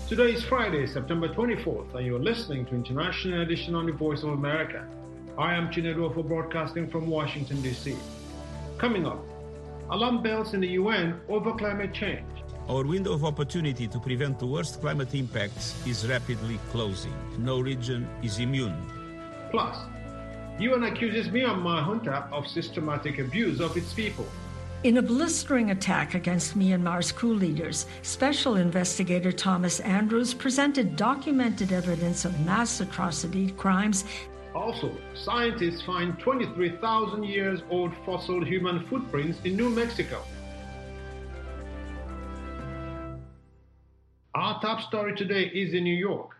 Today is Friday, September 24th, and you're listening to International Edition on the Voice of America. I am Chinedu for broadcasting from Washington, D.C. Coming up, alarm bells in the UN over climate change. Our window of opportunity to prevent the worst climate impacts is rapidly closing. No region is immune. Plus, UN accuses Myanmar junta of systematic abuse of its people. In a blistering attack against Myanmar's coup leaders, Special Investigator Thomas Andrews presented documented evidence of mass atrocity crimes. Also, scientists find 23,000 years old fossil human footprints in New Mexico. Our top story today is in New York.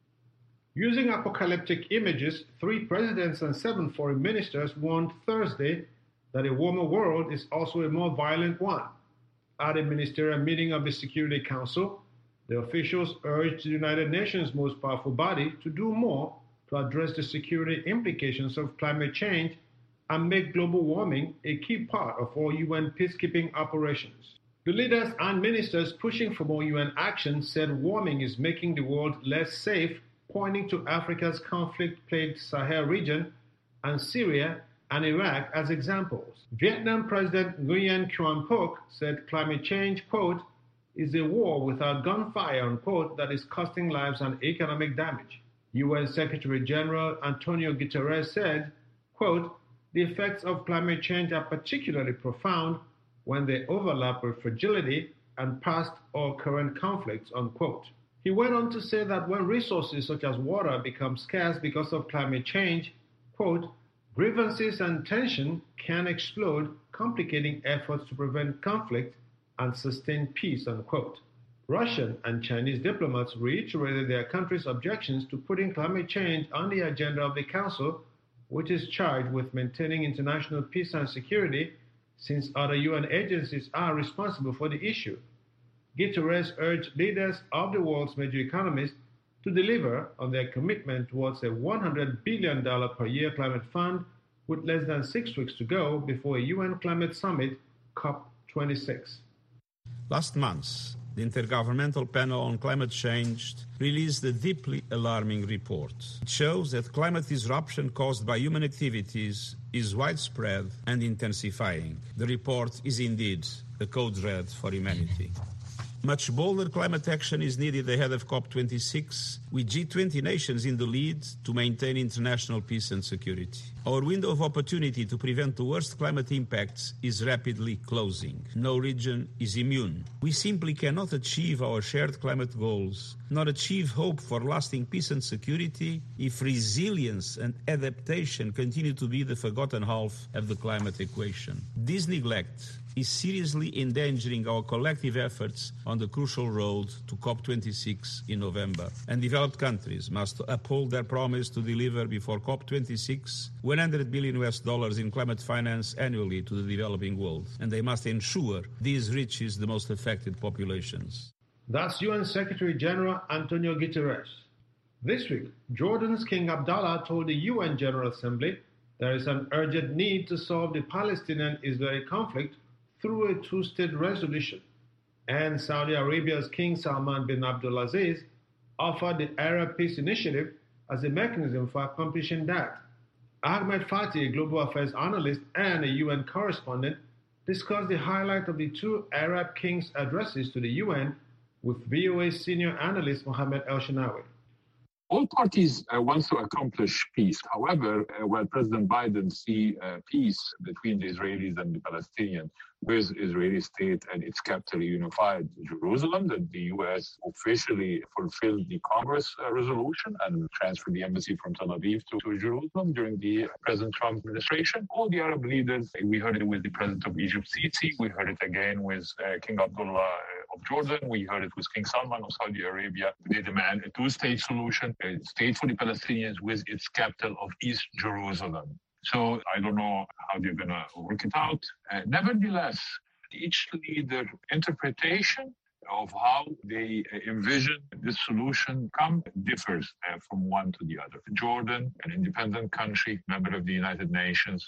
Using apocalyptic images, 3 presidents and 7 foreign ministers warned Thursday that a warmer world is also a more violent one. At a ministerial meeting of the Security Council, the officials urged the United Nations' most powerful body to do more to address the security implications of climate change and make global warming a key part of all UN peacekeeping operations. The leaders and ministers pushing for more UN action said warming is making the world less safe, pointing to Africa's conflict-plagued Sahel region and Syria and Iraq as examples. Vietnam President Nguyen Xuan Phuc said climate change, quote, is a war without gunfire, unquote, that is costing lives and economic damage. UN Secretary General Antonio Guterres said, quote, the effects of climate change are particularly profound when they overlap with fragility and past or current conflicts, unquote. He went on to say that when resources such as water become scarce because of climate change, quote, grievances and tension can explode, complicating efforts to prevent conflict and sustain peace, unquote. Russian and Chinese diplomats reiterated their country's objections to putting climate change on the agenda of the Council, which is charged with maintaining international peace and security, since other UN agencies are responsible for the issue. Guterres urged leaders of the world's major economies to deliver on their commitment towards a $100 billion per year climate fund with less than 6 weeks to go before a UN climate summit, COP26. Last month, the Intergovernmental Panel on Climate Change released a deeply alarming report. It shows that climate disruption caused by human activities is widespread and intensifying. The report is indeed a code red for humanity. Much bolder climate action is needed ahead of COP26, with G20 nations in the lead to maintain international peace and security. Our window of opportunity to prevent the worst climate impacts is rapidly closing. No region is immune. We simply cannot achieve our shared climate goals, nor achieve hope for lasting peace and security, if resilience and adaptation continue to be the forgotten half of the climate equation. This neglect is seriously endangering our collective efforts on the crucial road to COP26 in November. And developed countries must uphold their promise to deliver before COP26 $100 billion in climate finance annually to the developing world. And they must ensure this reaches the most affected populations. That's UN Secretary General Antonio Guterres. This week, Jordan's King Abdullah told the UN General Assembly there is an urgent need to solve the Palestinian-Israeli conflict through a 2-state resolution, and Saudi Arabia's King Salman bin Abdulaziz offered the Arab Peace Initiative as a mechanism for accomplishing that. Ahmed Fatih, a global affairs analyst and a UN correspondent, discussed the highlight of the 2 Arab kings' addresses to the UN with VOA senior analyst Mohammed El-Shinawi. All parties want to accomplish peace. However, while President Biden sees peace between the Israelis and the Palestinians, with Israeli state and its capital unified, Jerusalem, that the U.S. officially fulfilled the Congress resolution and transferred the embassy from Tel Aviv to Jerusalem during the President Trump administration. All the Arab leaders, we heard it with the President of Egypt, Sisi, we heard it again with King Abdullah of Jordan, we heard it with King Salman of Saudi Arabia. They demand a 2-state solution, a state for the Palestinians with its capital of East Jerusalem. So I don't know how they're going to work it out. Nevertheless, each leader interpretation of how they envision this solution differs from one to the other. Jordan, an independent country, member of the United Nations,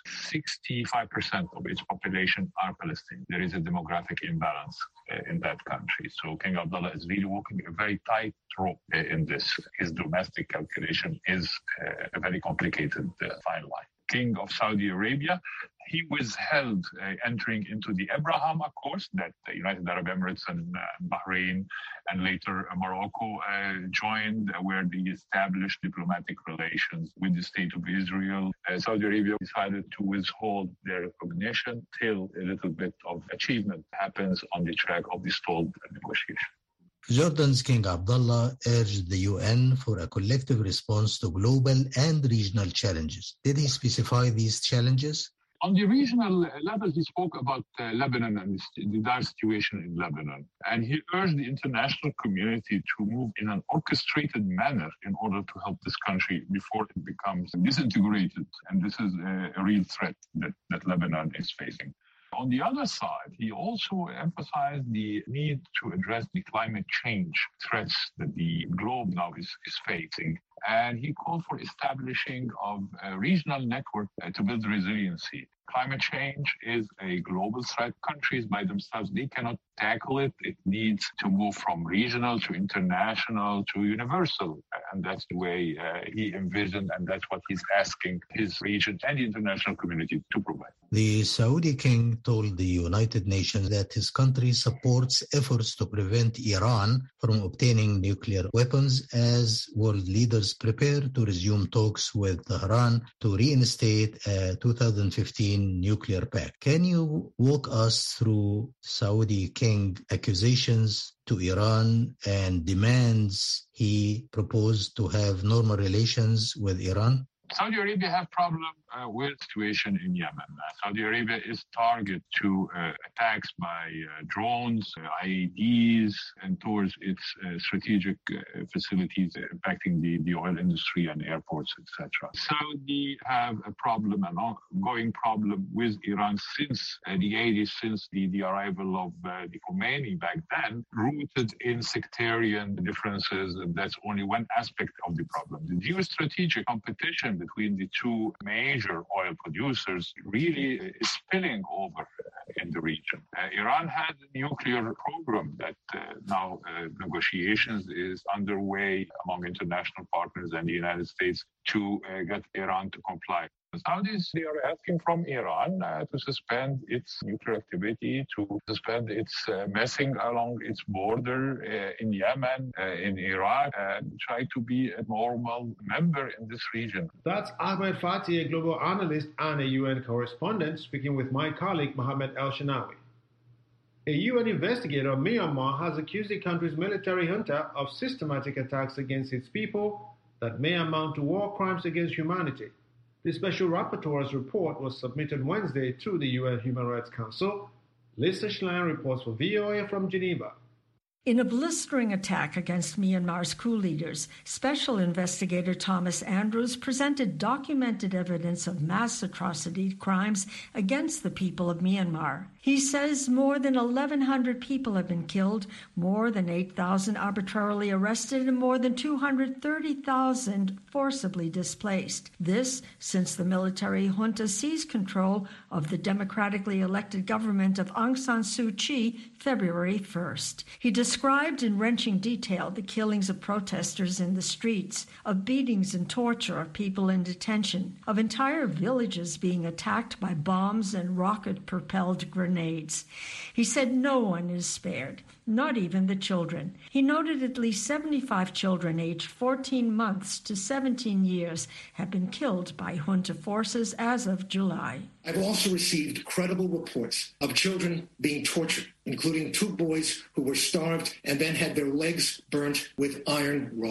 65% of its population are Palestinian. There is a demographic imbalance in that country. So King Abdullah is really walking a very tight rope in this. His domestic calculation is a very complicated fine line. King of Saudi Arabia, he withheld entering into the Abraham Accords that the United Arab Emirates and Bahrain and later Morocco joined, where they established diplomatic relations with the State of Israel. Saudi Arabia decided to withhold their recognition till a little bit of achievement happens on the track of the stalled negotiation. Jordan's King Abdullah urged the UN for a collective response to global and regional challenges. Did he specify these challenges? On the regional level, he spoke about Lebanon and the dire situation in Lebanon. And he urged the international community to move in an orchestrated manner in order to help this country before it becomes disintegrated. And this is a real threat that Lebanon is facing. On the other side, he also emphasized the need to address the climate change threats that the globe now is facing. And he called for establishing of a regional network to build resiliency. Climate change is a global threat. Countries by themselves, they cannot tackle it. It needs to move from regional to international to universal. And that's the way he envisioned, and that's what he's asking his region and the international community to provide. The Saudi king told the United Nations that his country supports efforts to prevent Iran from obtaining nuclear weapons as world leaders prepare to resume talks with Tehran to reinstate a 2015 nuclear pact. Can you walk us through Saudi king accusations to Iran and demands he proposed to have normal relations with Iran? Saudi Arabia have problem with the situation in Yemen. Saudi Arabia is target to attacks by drones, IEDs, and towards its strategic facilities impacting the oil industry and airports, etc. Saudi have a problem, an ongoing problem with Iran since the 80s, since the arrival of the Khomeini back then, rooted in sectarian differences, and that's only one aspect of the problem. The geostrategic competition between the two major oil producers really is spilling over in the region. Iran had a nuclear program that now negotiations is underway among international partners and the United States to get Iran to comply. The Saudis, they are asking from Iran to suspend its nuclear activity, to suspend its messing along its border in Yemen, in Iraq, and try to be a normal member in this region. That's Ahmed Fatih, a global analyst and a UN correspondent, speaking with my colleague Mohammed El-Shanawi. A UN investigator of Myanmar has accused the country's military junta of systematic attacks against its people that may amount to war crimes against humanity. The Special Rapporteur's report was submitted Wednesday to the UN Human Rights Council. Lisa Schlein reports for VOA from Geneva. In a blistering attack against Myanmar's coup leaders, Special Investigator Thomas Andrews presented documented evidence of mass atrocity crimes against the people of Myanmar. He says more than 1,100 people have been killed, more than 8,000 arbitrarily arrested, and more than 230,000 forcibly displaced. This since the military junta seized control of the democratically elected government of Aung San Suu Kyi February 1st. He described in wrenching detail the killings of protesters in the streets, of beatings and torture of people in detention, of entire villages being attacked by bombs and rocket-propelled grenades. He said no one is spared, not even the children. He noted at least 75 children aged 14 months to 17 years have been killed by junta forces as of July. I've also received credible reports of children being tortured, including 2 boys who were starved and then had their legs burnt with iron rods.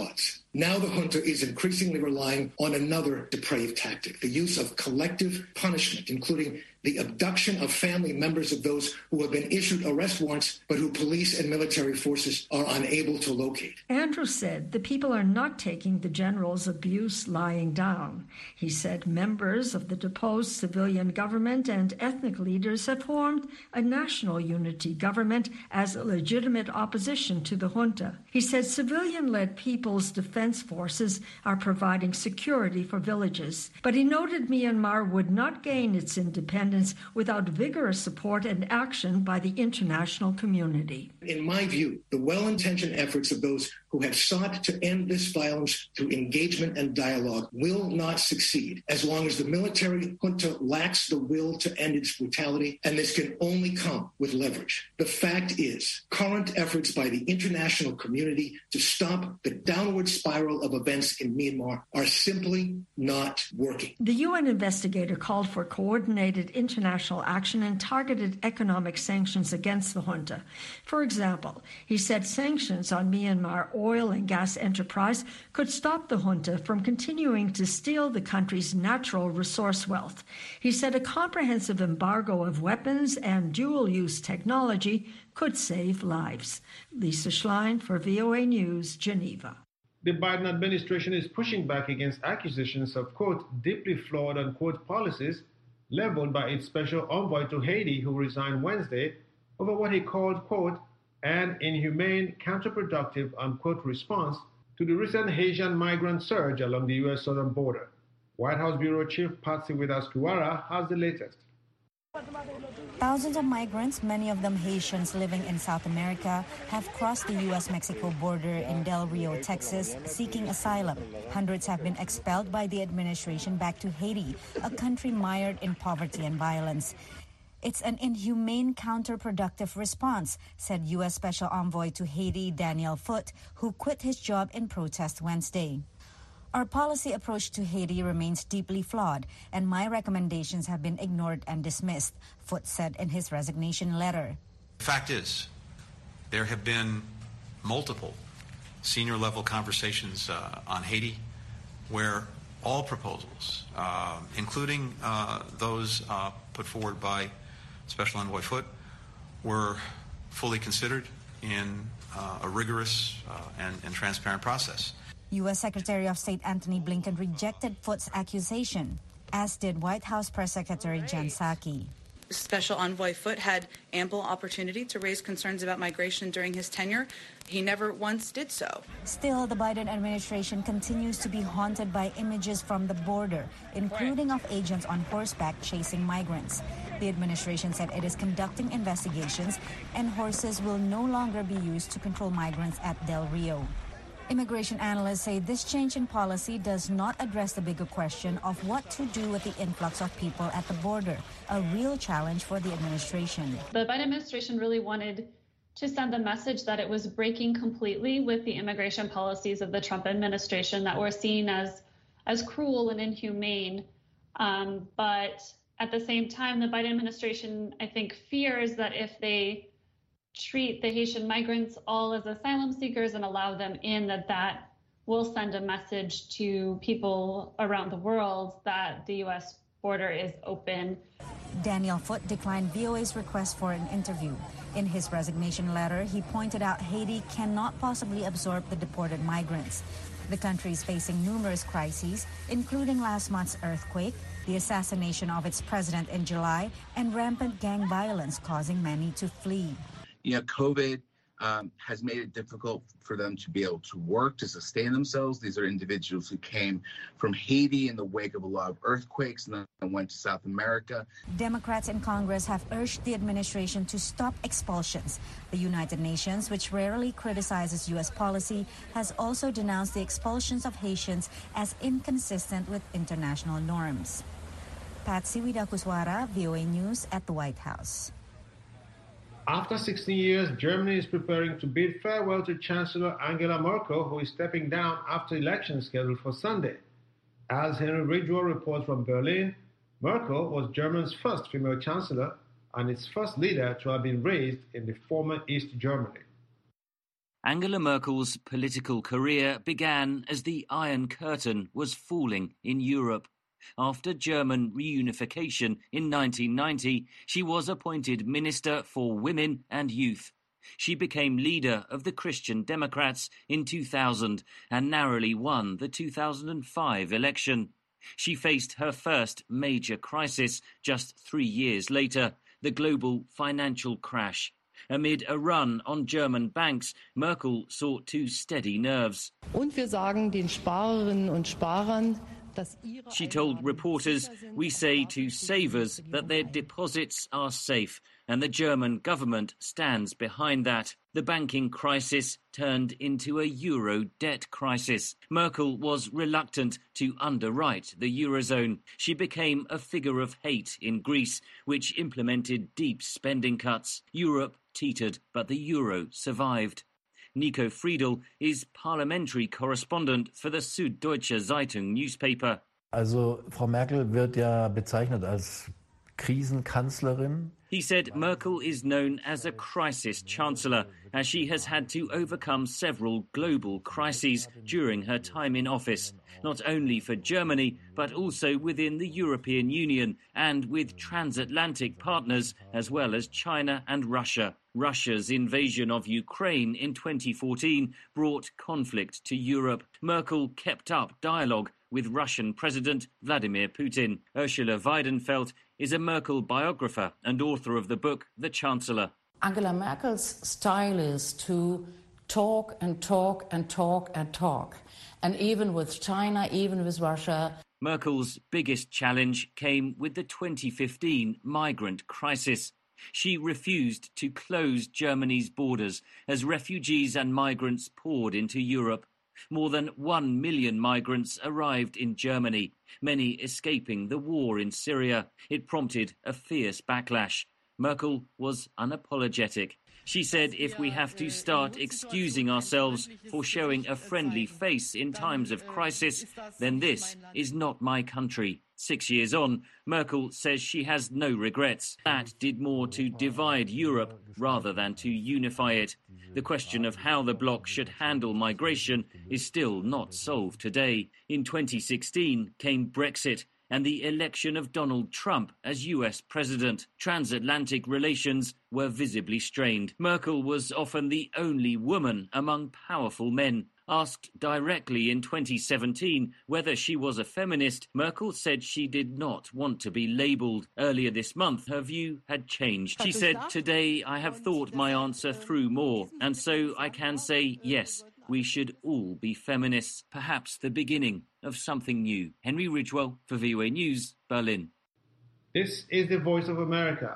Now the junta is increasingly relying on another depraved tactic, the use of collective punishment, including the abduction of family members of those who have been issued arrest warrants, but who police and military forces are unable to locate. Andrews said the people are not taking the general's abuse lying down. He said members of the deposed civilian government and ethnic leaders have formed a national unity government as a legitimate opposition to the junta. He said civilian-led People's Defense Forces are providing security for villages, but he noted Myanmar would not gain its independence without vigorous support and action by the international community. In my view, the well-intentioned efforts of those who have sought to end this violence through engagement and dialogue will not succeed as long as the military junta lacks the will to end its brutality, and this can only come with leverage. The fact is, current efforts by the international community to stop the downward spiral of events in Myanmar are simply not working. The UN investigator called for coordinated international action and targeted economic sanctions against the junta. For example, he said sanctions on Myanmar oil and gas enterprise could stop the junta from continuing to steal the country's natural resource wealth. He said a comprehensive embargo of weapons and dual-use technology could save lives. Lisa Schlein for VOA News, Geneva. The Biden administration is pushing back against accusations of, quote, deeply flawed, unquote, policies leveled by its special envoy to Haiti, who resigned Wednesday over what he called, quote, an inhumane, counterproductive, unquote, response to the recent Haitian migrant surge along the U.S. southern border. White House Bureau Chief Patsy Widakuswara has the latest. Thousands of migrants, many of them Haitians living in South America, have crossed the U.S.-Mexico border in Del Rio, Texas, seeking asylum. Hundreds have been expelled by the administration back to Haiti, a country mired in poverty and violence. It's an inhumane, counterproductive response, said U.S. Special Envoy to Haiti Daniel Foote, who quit his job in protest Wednesday. Our policy approach to Haiti remains deeply flawed, and my recommendations have been ignored and dismissed, Foote said in his resignation letter. The fact is, there have been multiple senior-level conversations on Haiti where all proposals, including those put forward by Special Envoy Foote, were fully considered in a rigorous and transparent process. U.S. Secretary of State Antony Blinken rejected Foote's accusation, as did White House Press Secretary Jen Psaki. Special Envoy Foote had ample opportunity to raise concerns about migration during his tenure. He never once did so. Still, the Biden administration continues to be haunted by images from the border, including of agents on horseback chasing migrants. The administration said it is conducting investigations and horses will no longer be used to control migrants at Del Rio. Immigration analysts say this change in policy does not address the bigger question of what to do with the influx of people at the border, a real challenge for the administration. The Biden administration really wanted to send a message that it was breaking completely with the immigration policies of the Trump administration that were seen as cruel and inhumane. But at the same time, the Biden administration, I think, fears that if they treat the Haitian migrants all as asylum seekers and allow them in, that will send a message to people around the world that the U.S. border is open. Daniel Foote declined VOA's request for an interview. In his resignation letter, he pointed out Haiti cannot possibly absorb the deported migrants. The country is facing numerous crises, including last month's earthquake, the assassination of its president in July, and rampant gang violence causing many to flee. COVID has made it difficult for them to be able to work, to sustain themselves. These are individuals who came from Haiti in the wake of a lot of earthquakes and then went to South America. Democrats in Congress have urged the administration to stop expulsions. The United Nations, which rarely criticizes U.S. policy, has also denounced the expulsions of Haitians as inconsistent with international norms. Patsy Widakuswara, VOA News at the White House. After 16 years, Germany is preparing to bid farewell to Chancellor Angela Merkel, who is stepping down after elections scheduled for Sunday. As Henry Ridgwell reports from Berlin, Merkel was Germany's first female chancellor and its first leader to have been raised in the former East Germany. Angela Merkel's political career began as the Iron Curtain was falling in Europe. After German reunification in 1990, she was appointed Minister for Women and Youth. She became leader of the Christian Democrats in 2000 and narrowly won the 2005 election. She faced her first major crisis just 3 years later, the global financial crash. Amid a run on German banks, Merkel sought to steady nerves. Und wir sagen den Sparerinnen und Sparern, she told reporters, "We say to savers that their deposits are safe, and the German government stands behind that." The banking crisis turned into a euro debt crisis. Merkel was reluctant to underwrite the eurozone. She became a figure of hate in Greece, which implemented deep spending cuts. Europe teetered, but the euro survived. Nico Friedel is parliamentary correspondent for the Süddeutsche Zeitung newspaper. Also, Frau Merkel wird ja bezeichnet als Krisenkanzlerin. He said Merkel is known as a crisis chancellor, as she has had to overcome several global crises during her time in office, not only for Germany, but also within the European Union and with transatlantic partners, as well as China and Russia. Russia's invasion of Ukraine in 2014 brought conflict to Europe. Merkel kept up dialogue with Russian President Vladimir Putin. Ursula Weidenfeld is a Merkel biographer and author of the book The Chancellor. Angela Merkel's style is to talk and talk and talk and talk. And even with China, even with Russia. Merkel's biggest challenge came with the 2015 migrant crisis. She refused to close Germany's borders as refugees and migrants poured into Europe. More than 1 million migrants arrived in Germany, many escaping the war in Syria. It prompted a fierce backlash. Merkel was unapologetic. She said if we have to start excusing ourselves for showing a friendly face in times of crisis, then this is not my country. 6 years on, Merkel says she has no regrets. That did more to divide Europe rather than to unify it. The question of how the bloc should handle migration is still not solved today. In 2016 came Brexit and the election of Donald Trump as US president. Transatlantic relations were visibly strained. Merkel was often the only woman among powerful men. Asked directly in 2017 whether she was a feminist, Merkel said she did not want to be labelled. Earlier this month, her view had changed. She said, "Today I have thought my answer through more, and so I can say yes, we should all be feminists, perhaps the beginning of something new." Henry Ridgewell for VOA News, Berlin. This is the Voice of America.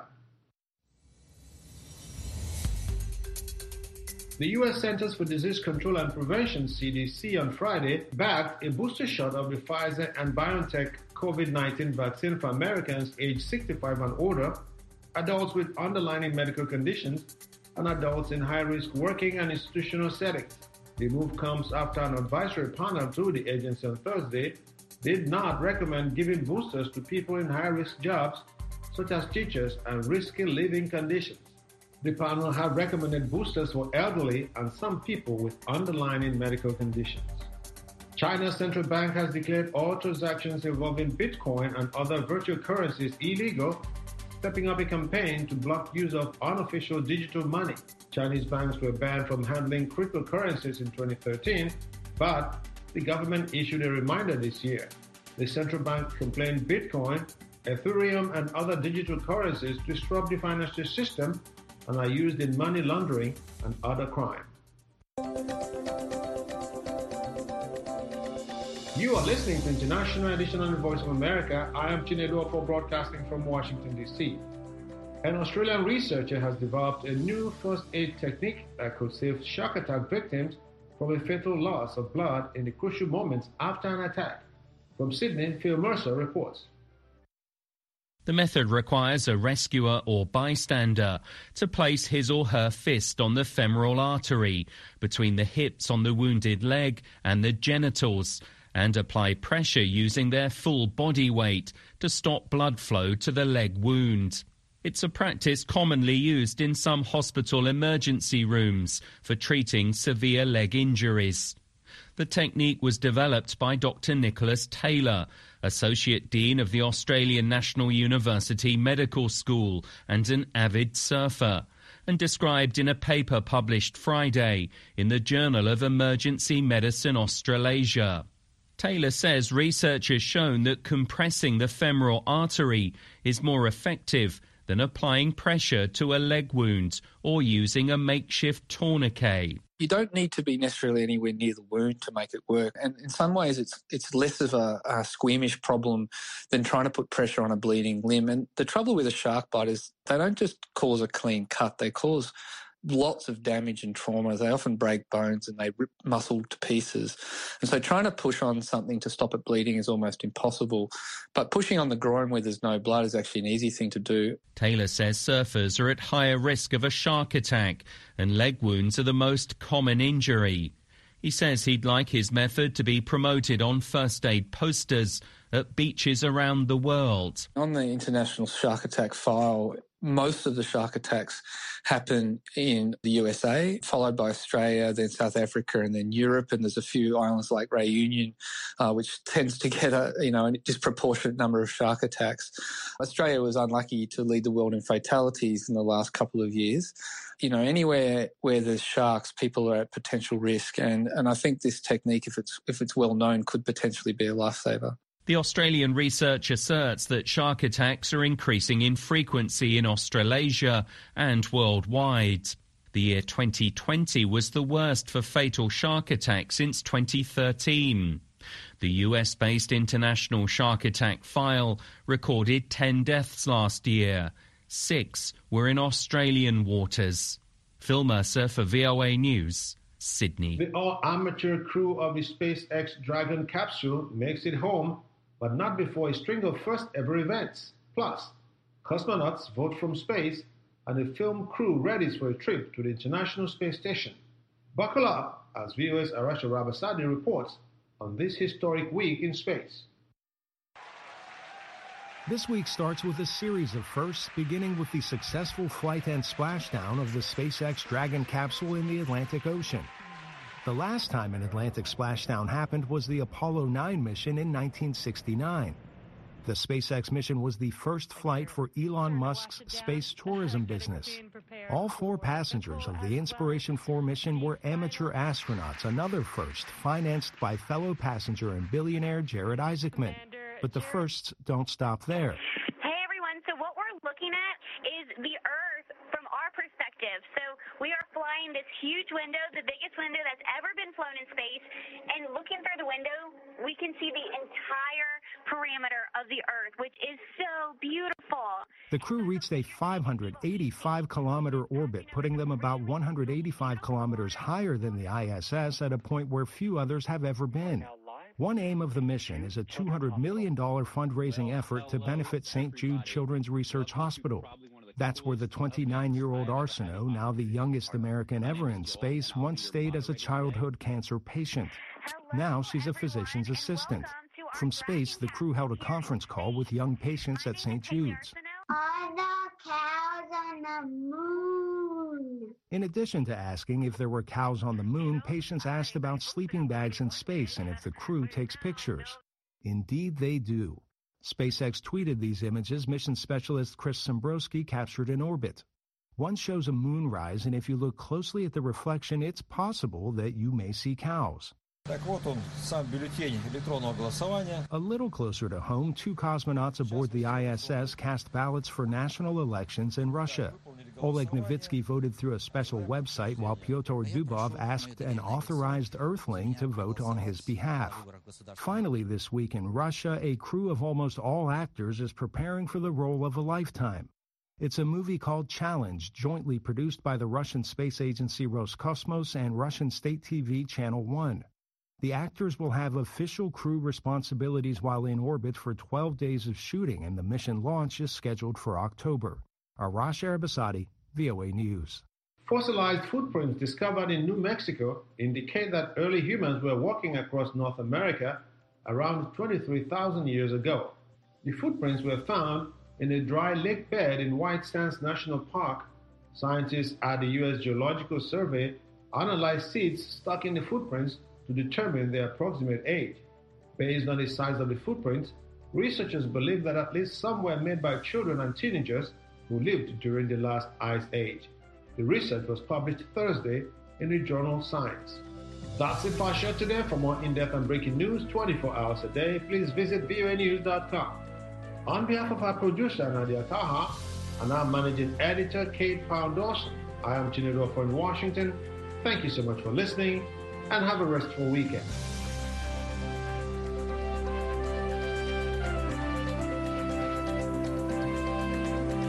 The U.S. Centers for Disease Control and Prevention, CDC, on Friday backed a booster shot of the Pfizer and BioNTech COVID-19 vaccine for Americans aged 65 and older, adults with underlying medical conditions, and adults in high-risk working and institutional settings. The move comes after an advisory panel to the agency on Thursday did not recommend giving boosters to people in high-risk jobs, such as teachers and risky living conditions. The panel had recommended boosters for elderly and some people with underlying medical conditions. China's central bank has declared all transactions involving Bitcoin and other virtual currencies illegal, stepping up a campaign to block use of unofficial digital money. Chinese banks were banned from handling cryptocurrencies in 2013, but the government issued a reminder this year. The central bank complained Bitcoin, Ethereum, and other digital currencies disrupt the financial system and are used in money laundering and other crime. You are listening to International Edition on the Voice of America. I am Chinedu Ofo, broadcasting from Washington, D.C. An Australian researcher has developed a new first aid technique that could save shock attack victims from a fatal loss of blood in the crucial moments after an attack. From Sydney, Phil Mercer reports. The method requires a rescuer or bystander to place his or her fist on the femoral artery between the hips on the wounded leg and the genitals and apply pressure using their full body weight to stop blood flow to the leg wound. It's a practice commonly used in some hospital emergency rooms for treating severe leg injuries. The technique was developed by Dr. Nicholas Taylor, Associate Dean of the Australian National University Medical School and an avid surfer, and described in a paper published Friday in the Journal of Emergency Medicine Australasia. Taylor says research has shown that compressing the femoral artery is more effective than applying pressure to a leg wound or using a makeshift tourniquet. You don't need to be necessarily anywhere near the wound to make it work. And in some ways, it's less of a squeamish problem than trying to put pressure on a bleeding limb. And the trouble with a shark bite is they don't just cause a clean cut. They cause lots of damage and trauma. They often break bones and they rip muscle to pieces. And so trying to push on something to stop it bleeding is almost impossible. But pushing on the groin where there's no blood is actually an easy thing to do. Taylor says surfers are at higher risk of a shark attack and leg wounds are the most common injury. He says he'd like his method to be promoted on first aid posters at beaches around the world. On the International Shark Attack File, most of the shark attacks happen in the USA, followed by Australia, then South Africa, and then Europe. And there's a few islands like Reunion, which tends to get a disproportionate number of shark attacks. Australia was unlucky to lead the world in fatalities in the last couple of years. You know, anywhere where there's sharks, people are at potential risk. And I think this technique, if it's well known, could potentially be a lifesaver. The Australian research asserts that shark attacks are increasing in frequency in Australasia and worldwide. The year 2020 was the worst for fatal shark attacks since 2013. The US-based International Shark Attack File recorded 10 deaths last year. 6 were in Australian waters. Phil Mercer for VOA News, Sydney. The all-amateur crew of the SpaceX Dragon capsule makes it home, but not before a string of first-ever events. Plus, cosmonauts vote from space, and a film crew readies for a trip to the International Space Station. Buckle up as VOA's Arasha Rabasadi reports on this historic week in space. This week starts with a series of firsts, beginning with the successful flight and splashdown of the SpaceX Dragon capsule in the Atlantic Ocean. The last time an Atlantic splashdown happened was the Apollo 9 mission in 1969. The SpaceX mission was the first flight for Elon Musk's space tourism business. All 4 passengers of the Inspiration 4 mission were amateur astronauts, another first, financed by fellow passenger and billionaire Jared Isaacman. But the firsts don't stop there. Hey everyone, so what we're looking at is the Earth from our perspective. So we are flying this huge window, the biggest window that's ever been flown in space, and looking through the window, we can see the entire perimeter of the Earth, which is so beautiful. The crew reached a 585-kilometer orbit, putting them about 185 kilometers higher than the ISS at a point where few others have ever been. One aim of the mission is a $200 million fundraising effort to benefit St. Jude Children's Research Hospital. That's where the 29-year-old Arsenault, now the youngest American ever in space, once stayed as a childhood cancer patient. Now she's a physician's assistant. From space, the crew held a conference call with young patients at St. Jude's. Are the cows on the moon? In addition to asking if there were cows on the moon, patients asked about sleeping bags in space and if the crew takes pictures. Indeed, they do. SpaceX tweeted these images mission specialist Chris Szymborski captured in orbit. One shows a moonrise, and if you look closely at the reflection, it's possible that you may see cows. A little closer to home, 2 cosmonauts aboard the ISS cast ballots for national elections in Russia. Oleg Novitsky voted through a special website, while Pyotr Dubov asked an authorized Earthling to vote on his behalf. Finally, this week in Russia, a crew of almost all actors is preparing for the role of a lifetime. It's a movie called Challenge, jointly produced by the Russian space agency Roscosmos and Russian state TV Channel 1. The actors will have official crew responsibilities while in orbit for 12 days of shooting, and the mission launch is scheduled for October. Arash Arabasadi, VOA News. Fossilized footprints discovered in New Mexico indicate that early humans were walking across North America around 23,000 years ago. The footprints were found in a dry lake bed in White Sands National Park. Scientists at the U.S. Geological Survey analyzed seeds stuck in the footprints to determine their approximate age. Based on the size of the footprints, researchers believe that at least some were made by children and teenagers who lived during the last ice age. The research was published Thursday in the journal Science. That's it for our show today. For more in-depth and breaking news 24 hours a day, please visit voanews.com. On behalf of our producer, Nadia Taha, and our managing editor, Kate Powell-Dawson, I am Chinedu in Washington. Thank you so much for listening, and have a restful weekend.